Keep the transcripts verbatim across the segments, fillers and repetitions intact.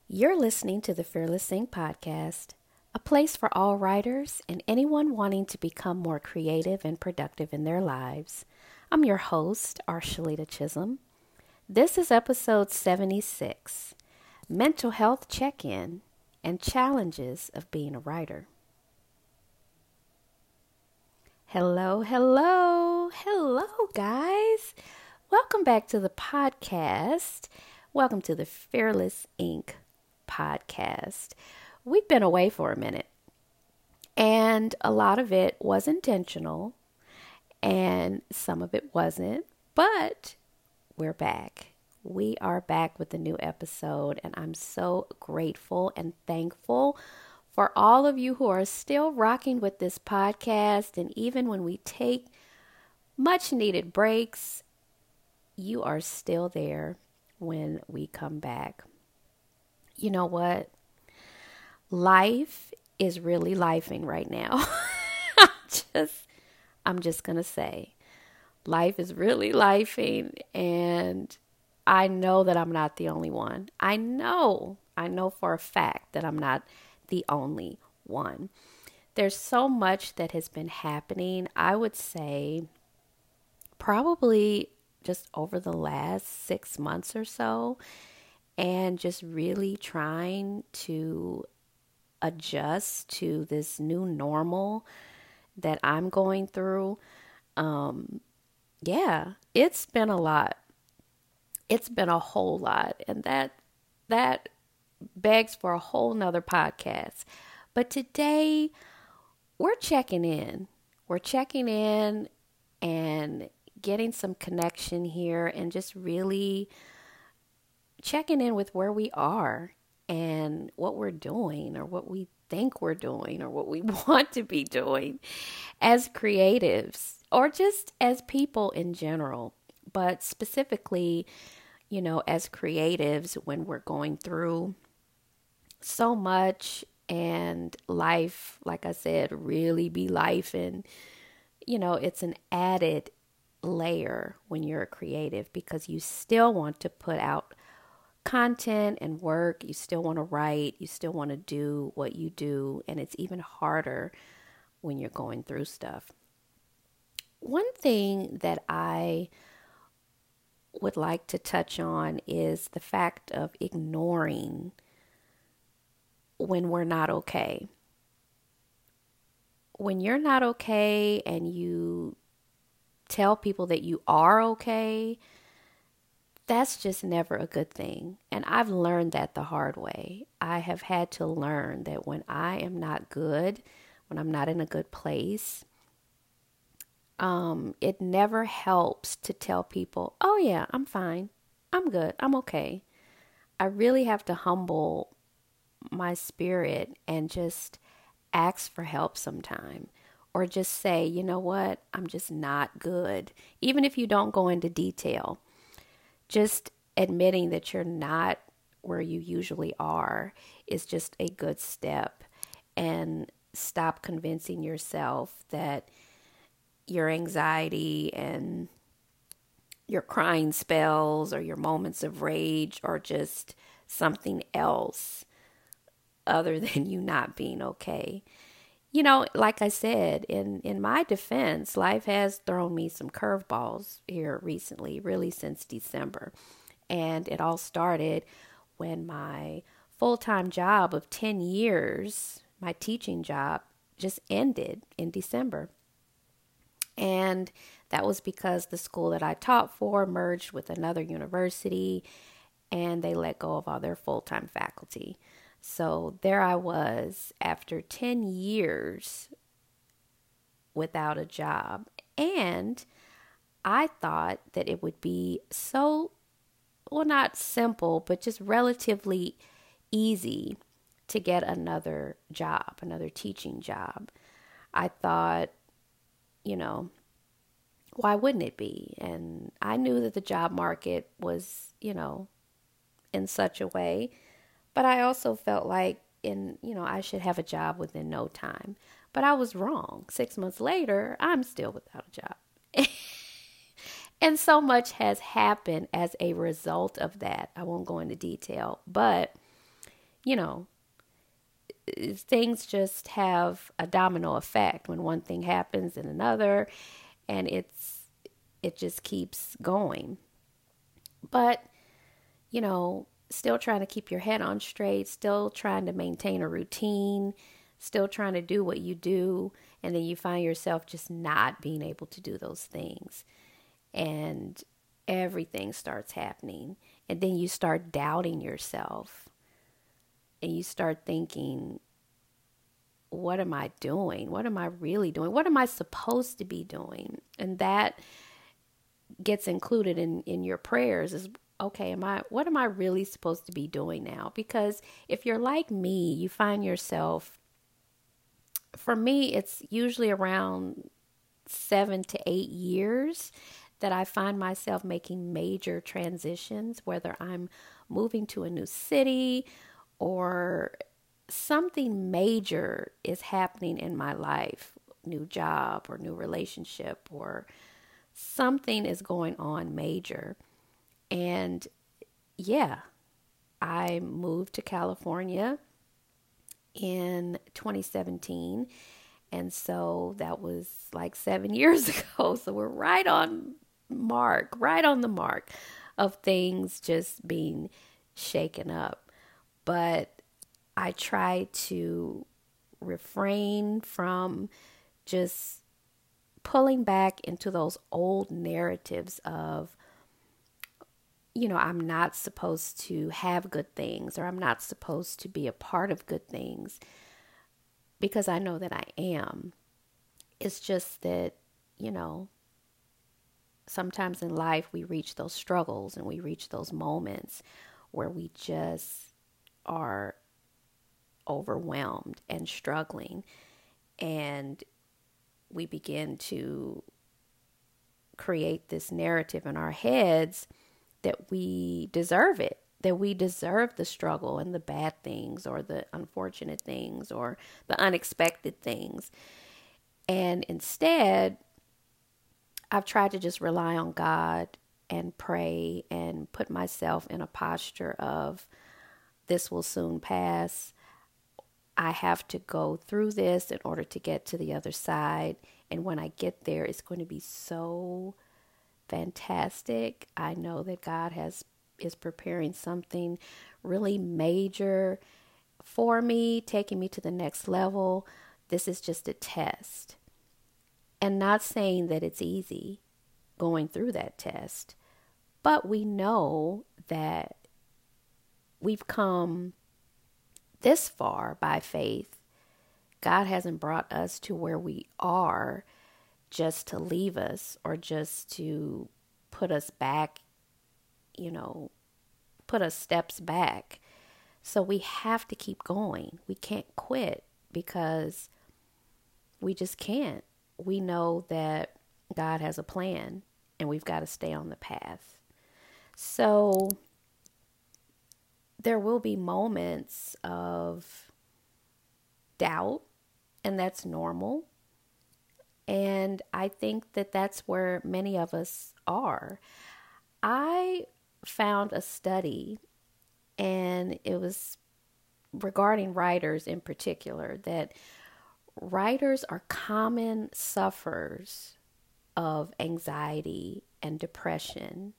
You're listening to the Fearless Sing podcast, a place for all writers and anyone wanting to become more creative and productive in their lives. I'm your host, Arshalita Chisholm. This is episode seventy-six, Mental Health Check-In and Challenges of Being a Writer. Hello, hello, hello, guys. Welcome back to the podcast. Welcome to the Fearless Ink podcast. We've been away for a minute, and a lot of it was intentional, and some of it wasn't, but we're back. We are back with a new episode, and I'm so grateful and thankful for all of you who are still rocking with this podcast. And even when we take much needed breaks, you are still there when we come back. You know what? Life is really lifing right now. I'm just, I'm just going to say, life is really lifing, and I know that I'm not the only one. I know, I know for a fact that I'm not the only one. There's so much that has been happening. I would say probably just over the last six months or so, and just really trying to adjust to this new normal that I'm going through. Um, yeah, it's been a lot. It's been a whole lot, and that that begs for a whole nother podcast. But today we're checking in. We're checking in and getting some connection here, and just really checking in with where we are and what we're doing, or what we think we're doing, or what we want to be doing as creatives, or just as people in general. But specifically, you know, as creatives, when we're going through so much and life, like I said, really be life. And, you know, it's an added layer when you're a creative, because you still want to put out content and work. You still want to write. You still want to do what you do. And it's even harder when you're going through stuff. One thing that I would like to touch on is the fact of ignoring when we're not okay. When you're not okay and you tell people that you are okay, that's just never a good thing. And I've learned that the hard way. I have had to learn that when I am not good, when I'm not in a good place, um, it never helps to tell people, oh yeah, I'm fine. I'm good. I'm okay. I really have to humble my spirit and just ask for help sometime. Or just say, you know what, I'm just not good. Even if you don't go into detail, just admitting that you're not where you usually are is just a good step. And stop convincing yourself that your anxiety and your crying spells or your moments of rage are just something else other than you not being okay. You know, like I said, in, in my defense, life has thrown me some curveballs here recently, really since December. And it all started when my full-time job of ten years, my teaching job, just ended in December. And that was because the school that I taught for merged with another university, and they let go of all their full-time faculty. So there I was after ten years without a job. And I thought that it would be so, well, not simple, but just relatively easy to get another job, another teaching job. I thought, you know, why wouldn't it be? And I knew that the job market was, you know, in such a way. But I also felt like, in, you know, I should have a job within no time. But I was wrong. Six months later, I'm still without a job. And so much has happened as a result of that. I won't go into detail. But you know, things just have a domino effect when one thing happens and another, and it's it just keeps going. But, you know, still trying to keep your head on straight, still trying to maintain a routine, still trying to do what you do, and then you find yourself just not being able to do those things. And everything starts happening. And then you start doubting yourself. And you start thinking, what am I doing? What am I really doing? What am I supposed to be doing? And that gets included in, in your prayers is, okay, am I, what am I really supposed to be doing now? Because if you're like me, you find yourself, for me, it's usually around seven to eight years that I find myself making major transitions, whether I'm moving to a new city or something major is happening in my life, new job or new relationship, or something is going on major. And yeah, I moved to California in twenty seventeen. And so that was like seven years ago. So we're right on mark, right on the mark of things just being shaken up. But I try to refrain from just pulling back into those old narratives of, you know, I'm not supposed to have good things, or I'm not supposed to be a part of good things, because I know that I am. It's just that, you know, sometimes in life we reach those struggles and we reach those moments where we just are overwhelmed and struggling, and we begin to create this narrative in our heads that we deserve it, that we deserve the struggle and the bad things or the unfortunate things or the unexpected things. And instead, I've tried to just rely on God and pray and put myself in a posture of, this will soon pass. I have to go through this in order to get to the other side. And when I get there, it's going to be so fantastic. I know that God has is preparing something really major for me, taking me to the next level. This is just a test. And not saying that it's easy going through that test, but we know that we've come this far by faith. God hasn't brought us to where we are just to leave us or just to put us back, you know, put us steps back. So we have to keep going. We can't quit because we just can't. We know that God has a plan and we've got to stay on the path. So there will be moments of doubt, and that's normal. And I think that that's where many of us are. I found a study, and it was regarding writers in particular, that writers are common sufferers of anxiety and depression,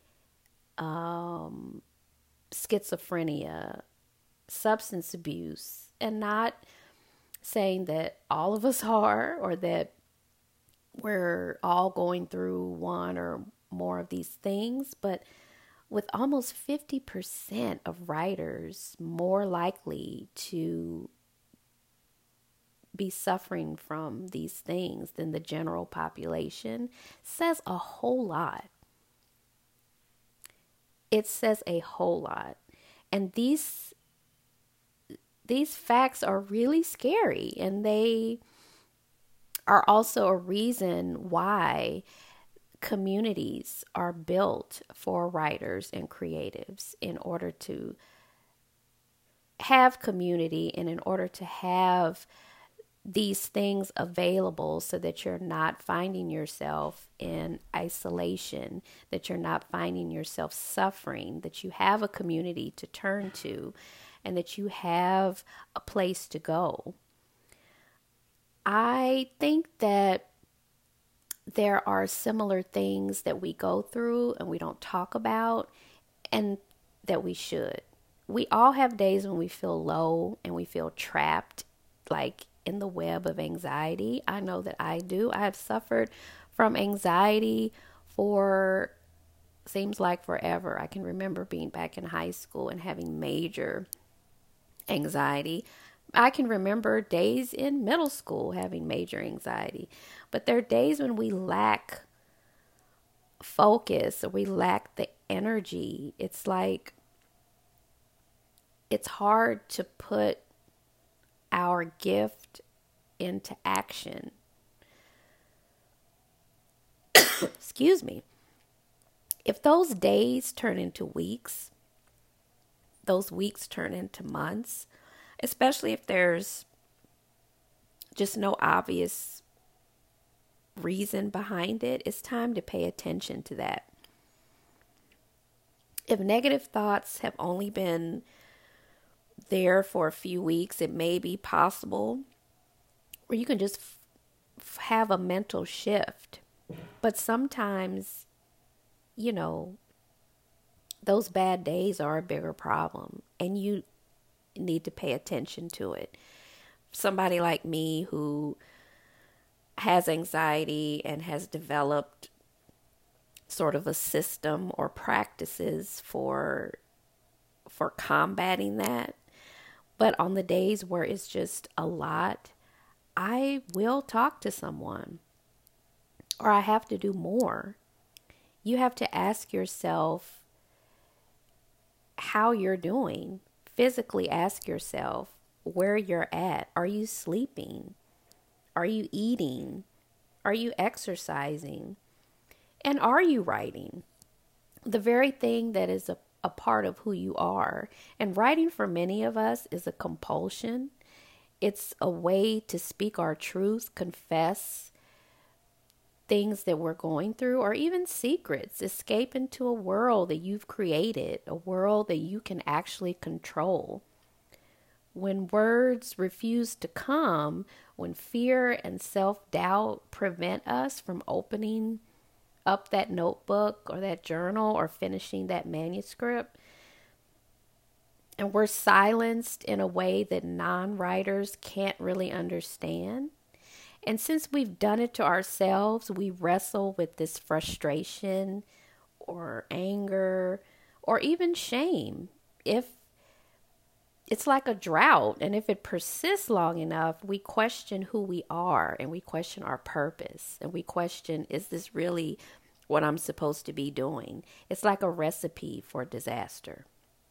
um, schizophrenia, substance abuse, and not saying that all of us are, or that we're all going through one or more of these things, but with almost fifty percent of writers more likely to be suffering from these things than the general population, says a whole lot. It says a whole lot. And these these facts are really scary, and they are also a reason why communities are built for writers and creatives, in order to have community and in order to have these things available, so that you're not finding yourself in isolation, that you're not finding yourself suffering, that you have a community to turn to. and that you have a place to go. I think that there are similar things that we go through and we don't talk about, and that we should. We all have days when we feel low and we feel trapped, like in the web of anxiety. I know that I do. I have suffered from anxiety for seems like forever. I can remember being back in high school and having major anxiety. I can remember days in middle school having major anxiety. But there are days when we lack focus or we lack the energy. It's like it's hard to put our gift into action. Excuse me. If those days turn into weeks, those weeks turn into months, especially if there's just no obvious reason behind it, it's time to pay attention to that. If negative thoughts have only been there for a few weeks, it may be possible where you can just f- have a mental shift. But sometimes, you know, those bad days are a bigger problem, and you need to pay attention to it. Somebody like me who has anxiety and has developed sort of a system or practices for for combating that. But on the days where it's just a lot, I will talk to someone, or I have to do more. You have to ask yourself how you're doing. Physically ask yourself where you're at. Are you sleeping? Are you eating? Are you exercising? And are you writing? The very thing that is a, a part of who you are. And writing for many of us is a compulsion. It's a way to speak our truth, confess things that we're going through, or even secrets. Escape into a world that you've created, a world that you can actually control. When words refuse to come, when fear and self-doubt prevent us from opening up that notebook or that journal or finishing that manuscript, and we're silenced in a way that non-writers can't really understand. And since we've done it to ourselves, we wrestle with this frustration or anger or even shame. If it's like a drought, and if it persists long enough, we question who we are, and we question our purpose, and we question, is this really what I'm supposed to be doing? It's like a recipe for disaster.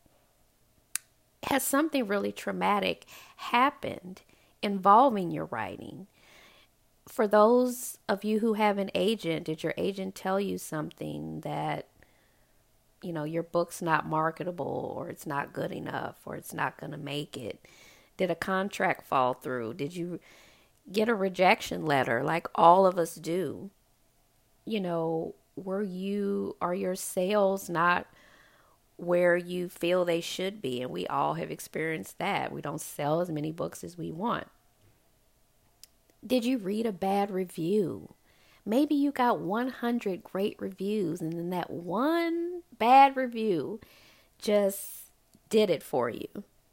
Has something really traumatic happened involving your writing? For those of you who have an agent, did your agent tell you something that, you know, your book's not marketable, or it's not good enough, or it's not going to make it? Did a contract fall through? Did you get a rejection letter like all of us do? You know, were you, are your sales not where you feel they should be? And we all have experienced that. We don't sell as many books as we want. Did you read a bad review? Maybe you got one hundred great reviews, and then that one bad review just did it for you.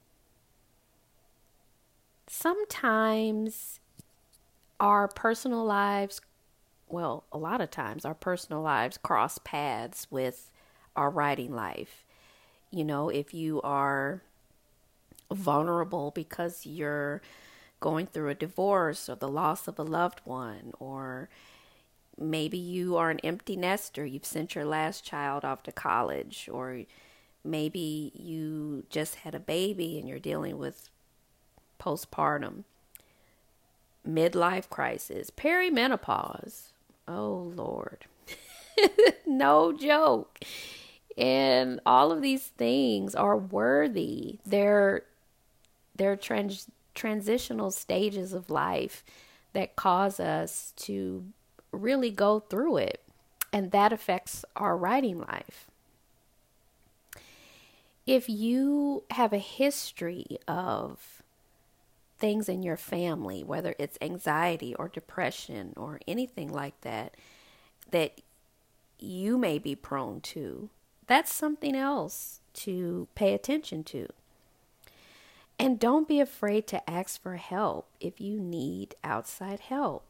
Sometimes our personal lives, well, a lot of times our personal lives cross paths with our writing life. You know, if you are vulnerable because you're going through a divorce or the loss of a loved one, or maybe you are an empty nester, you've sent your last child off to college, or maybe you just had a baby and you're dealing with postpartum, midlife crisis, perimenopause. Oh, Lord. No joke. And all of these things are worthy. They're, they're trans, transitional stages of life that cause us to really go through it. And that affects our writing life. If you have a history of things in your family, whether it's anxiety or depression or anything like that, that you may be prone to, that's something else to pay attention to. And don't be afraid to ask for help if you need outside help.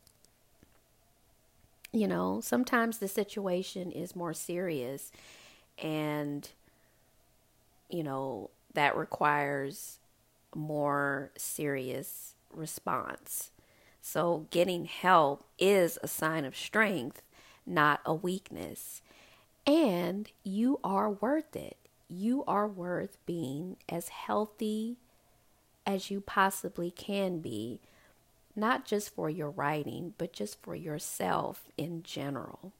You know, sometimes the situation is more serious and, you know, that requires more serious response. So getting help is a sign of strength, not a weakness. And you are worth it. You are worth being as healthy as you possibly can be, not just for your writing, but just for yourself in general.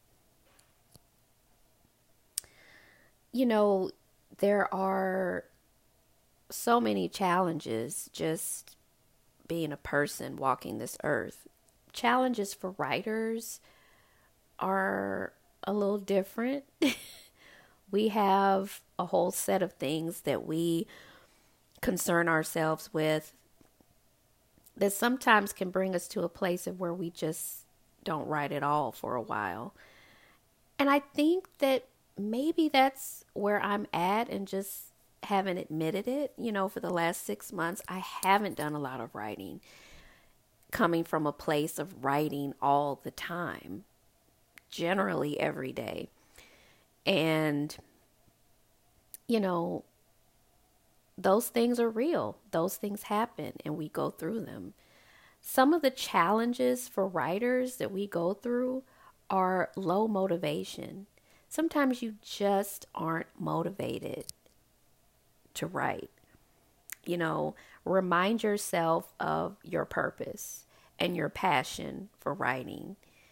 You know, there are so many challenges just being a person walking this earth. Challenges for writers are a little different. We have a whole set of things that we concern ourselves with that sometimes can bring us to a place of where we just don't write at all for a while. And I think that maybe that's where I'm at and just haven't admitted it. You know, for the last six months, I haven't done a lot of writing, coming from a place of writing all the time, generally every day. And, you know, those things are real. Those things happen and we go through them. Some of the challenges for writers that we go through are low motivation. Sometimes you just aren't motivated to write. You know, remind yourself of your purpose and your passion for writing.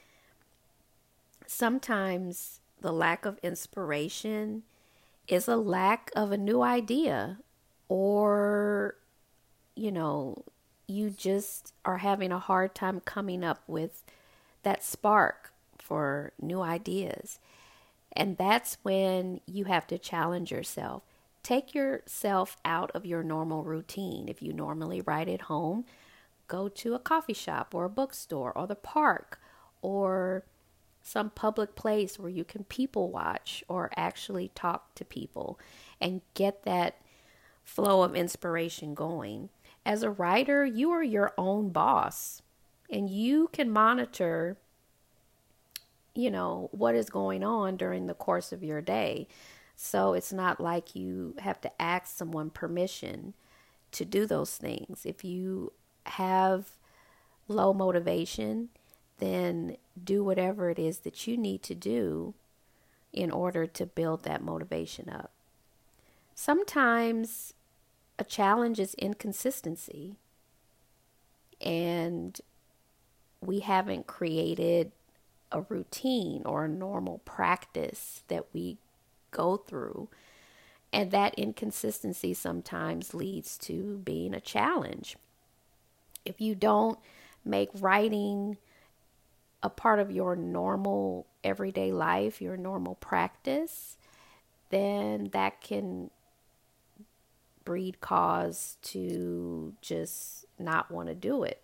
Sometimes the lack of inspiration is a lack of a new idea, or, you know, you just are having a hard time coming up with that spark for new ideas. And that's when you have to challenge yourself. Take yourself out of your normal routine. If you normally write at home, go to a coffee shop or a bookstore or the park or some public place where you can people watch or actually talk to people and get that flow of inspiration going. As a writer, you are your own boss and you can monitor, you know, what is going on during the course of your day. So it's not like you have to ask someone permission to do those things. If you have low motivation, then do whatever it is that you need to do in order to build that motivation up. Sometimes a challenge is inconsistency, and we haven't created a routine or a normal practice that we go through. And that inconsistency sometimes leads to being a challenge. If you don't make writing a part of your normal everyday life, your normal practice, then that can breed cause to just not want to do it.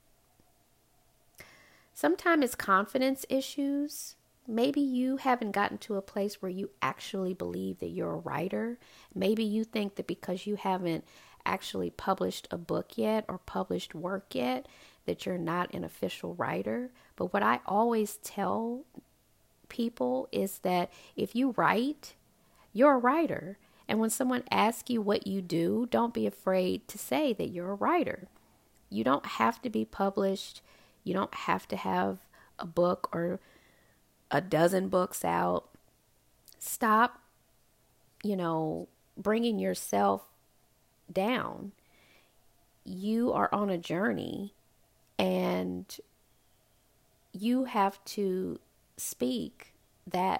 Sometimes it's confidence issues. Maybe you haven't gotten to a place where you actually believe that you're a writer. Maybe you think that because you haven't actually published a book yet or published work yet, that you're not an official writer. But what I always tell people is that if you write, you're a writer. And when someone asks you what you do, don't be afraid to say that you're a writer. You don't have to be published. You don't have to have a book or a dozen books out. Stop, you know, bringing yourself down. You are on a journey and you have to speak that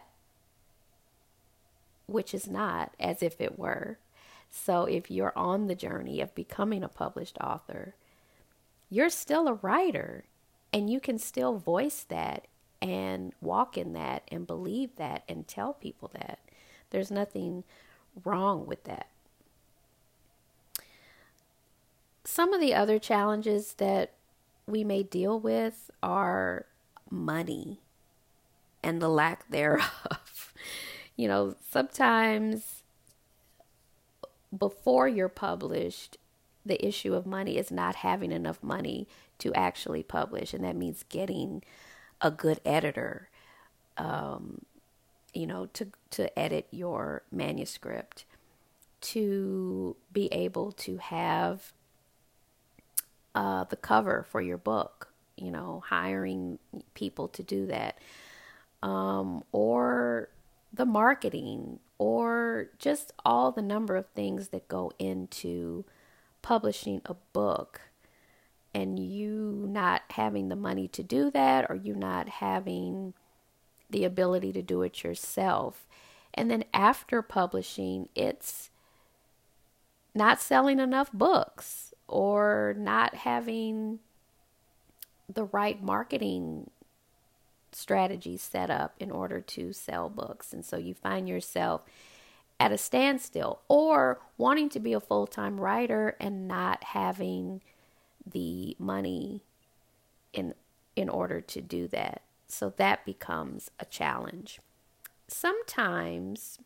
which is not as if it were. So if you're on the journey of becoming a published author, you're still a writer and you can still voice that and walk in that and believe that and tell people that. There's nothing wrong with that. Some of the other challenges that we may deal with are money and the lack thereof. You know, sometimes before you're published, the issue of money is not having enough money to actually publish. And that means getting a good editor, um, you know, to, to edit your manuscript, to be able to have uh, the cover for your book, you know, hiring people to do that, um, or the marketing, or just all the number of things that go into publishing a book, and you not having the money to do that, or you not having the ability to do it yourself. And then after publishing, it's not selling enough books, or not having the right marketing strategies set up in order to sell books. And so you find yourself at a standstill, or wanting to be a full-time writer and not having the money in in order to do that. So that becomes a challenge. Sometimes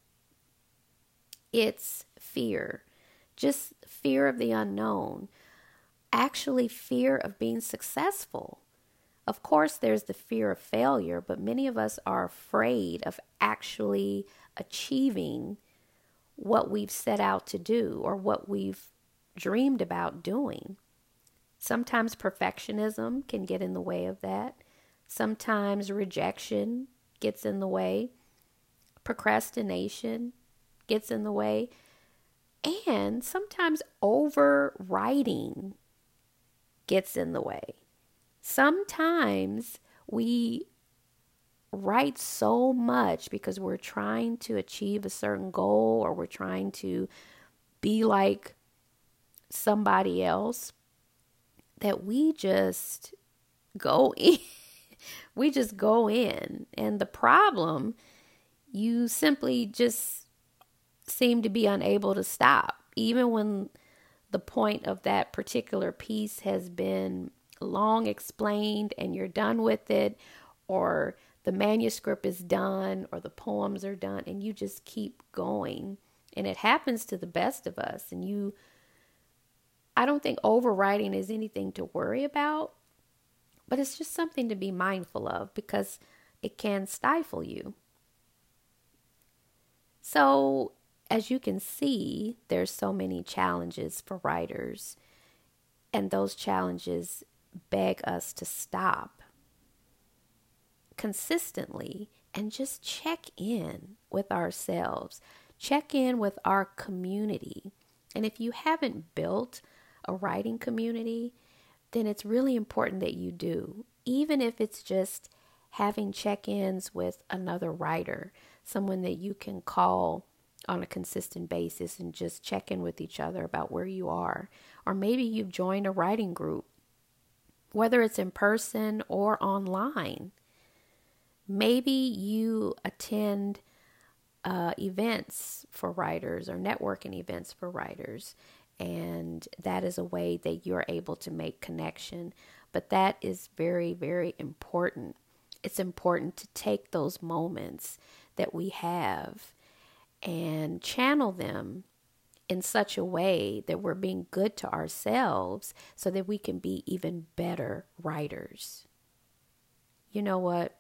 it's fear, just fear of the unknown, actually fear of being successful. Of course, there's the fear of failure, but many of us are afraid of actually achieving what we've set out to do, or what we've dreamed about doing. Sometimes perfectionism can get in the way of that. Sometimes rejection gets in the way. Procrastination gets in the way. And sometimes overwriting gets in the way. Sometimes we write so much because we're trying to achieve a certain goal, or we're trying to be like somebody else, that we just go in. We just go in. And the problem, you simply just seem to be unable to stop. Even when the point of that particular piece has been long explained and you're done with it, or the manuscript is done, or the poems are done, and you just keep going. And it happens to the best of us. And you, I don't think overwriting is anything to worry about, but it's just something to be mindful of, because it can stifle you. So, as you can see, there's so many challenges for writers, and those challenges beg us to stop consistently and just check in with ourselves, check in with our community. And if you haven't built a writing community, then it's really important that you do, even if it's just having check-ins with another writer, someone that you can call on a consistent basis and just check in with each other about where you are. Or maybe you've joined a writing group, whether it's in person or online. Maybe you attend uh, events for writers, or networking events for writers, and that is a way that you're able to make connection. But that is very, very important. It's important to take those moments that we have and channel them in such a way that we're being good to ourselves, so that we can be even better writers. You know what?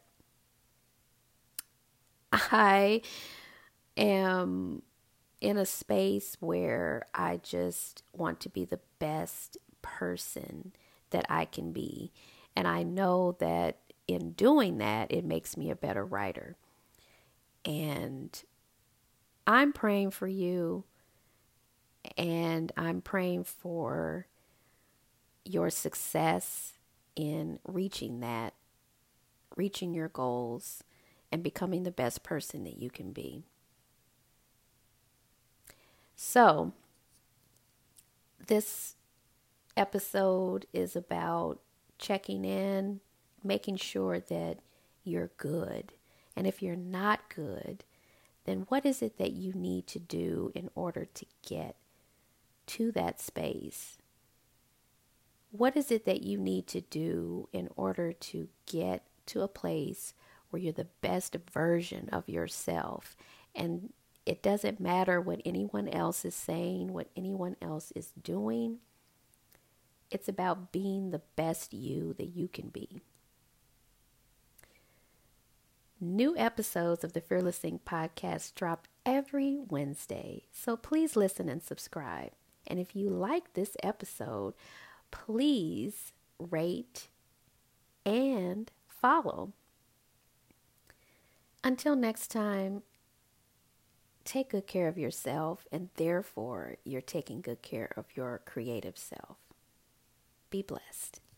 I am in a space where I just want to be the best person that I can be. And I know that in doing that, it makes me a better writer. And I'm praying for you, and I'm praying for your success in reaching that, reaching your goals, and becoming the best person that you can be. So, this episode is about checking in, making sure that you're good. And if you're not good, then what is it that you need to do in order to get to that space? What is it that you need to do in order to get to a place where you're the best version of yourself? And it doesn't matter what anyone else is saying, what anyone else is doing. It's about being the best you that you can be. New episodes of the Fearless Think podcast drop every Wednesday, so please listen and subscribe. And if you like this episode, please rate and follow. Until next time, take good care of yourself, and therefore you're taking good care of your creative self. Be blessed.